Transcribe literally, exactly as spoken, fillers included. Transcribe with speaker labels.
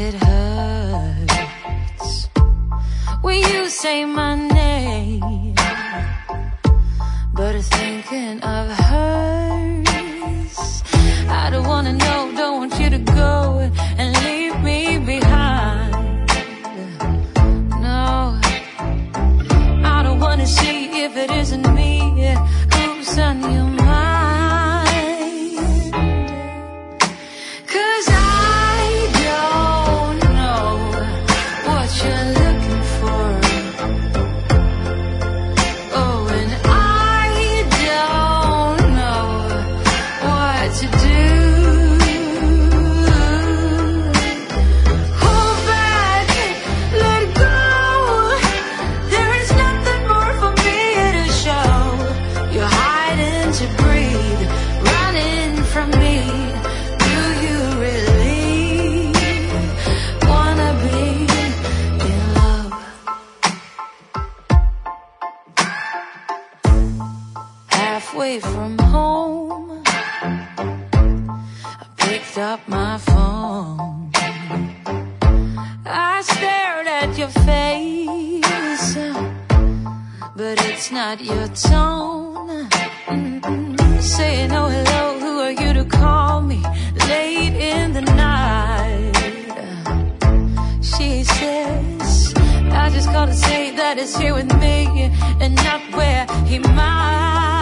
Speaker 1: it hurts when you say my name, but thinking of hers, I don't wanna know, don't want you to go and leave me behind. No, I don't wanna see if it isn't me who's on your mind. Halfway from home, I picked up my phone. I stared at your face, but it's not your tone. Mm-mm. Saying, oh, hello, who are you to call me late in the night? She says, I just gotta say that it's here with me and not where he might.